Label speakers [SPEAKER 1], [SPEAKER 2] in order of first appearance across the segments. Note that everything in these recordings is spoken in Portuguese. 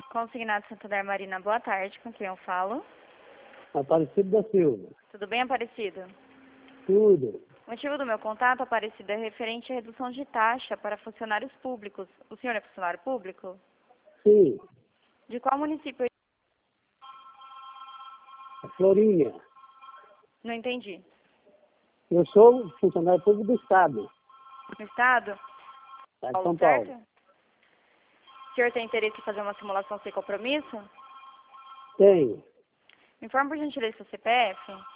[SPEAKER 1] Consignado Santander Marina, boa tarde. Com quem eu falo?
[SPEAKER 2] Aparecido da Silva.
[SPEAKER 1] Tudo bem, Aparecido?
[SPEAKER 2] Tudo.
[SPEAKER 1] O motivo do meu contato, Aparecido, é referente à redução de taxa para funcionários públicos. O senhor é funcionário público?
[SPEAKER 2] Sim.
[SPEAKER 1] De qual município?
[SPEAKER 2] Florinha.
[SPEAKER 1] Não entendi.
[SPEAKER 2] Eu sou funcionário público do Estado.
[SPEAKER 1] No estado?
[SPEAKER 2] Tá de São
[SPEAKER 1] Certo?
[SPEAKER 2] Paulo.
[SPEAKER 1] O senhor tem interesse em fazer uma simulação sem compromisso?
[SPEAKER 2] Tenho.
[SPEAKER 1] Me informe por gentileza seu CPF.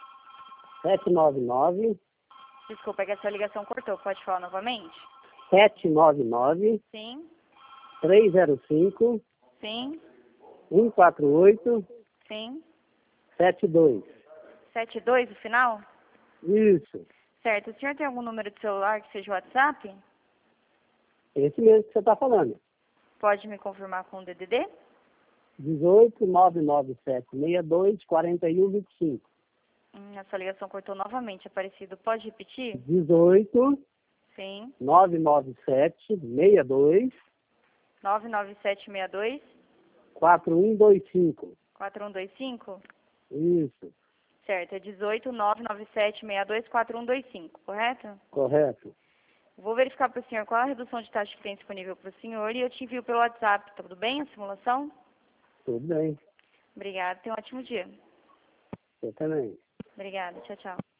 [SPEAKER 2] 799
[SPEAKER 1] Desculpa, é que a sua ligação cortou. Pode falar novamente?
[SPEAKER 2] 799
[SPEAKER 1] Sim,
[SPEAKER 2] 305
[SPEAKER 1] sim,
[SPEAKER 2] 148
[SPEAKER 1] sim.
[SPEAKER 2] 72.
[SPEAKER 1] 72 o final?
[SPEAKER 2] Isso.
[SPEAKER 1] Certo. O senhor tem algum número de celular que seja o WhatsApp?
[SPEAKER 2] Esse mesmo que você está falando.
[SPEAKER 1] Pode me confirmar com o DDD?
[SPEAKER 2] 18 997 62 41 25.
[SPEAKER 1] A sua ligação cortou novamente, Aparecido. Pode repetir?
[SPEAKER 2] 18
[SPEAKER 1] Sim.
[SPEAKER 2] 997 62
[SPEAKER 1] 99762
[SPEAKER 2] 4125.
[SPEAKER 1] 4125?
[SPEAKER 2] Isso.
[SPEAKER 1] Certo, é 18 99762 4125, correto?
[SPEAKER 2] Correto.
[SPEAKER 1] Vou verificar para o senhor qual a redução de taxa que tem disponível para o senhor e eu te envio pelo WhatsApp, tá tudo bem a simulação?
[SPEAKER 2] Tudo bem.
[SPEAKER 1] Obrigada, tenha um ótimo dia.
[SPEAKER 2] Você também.
[SPEAKER 1] Obrigada, tchau, tchau.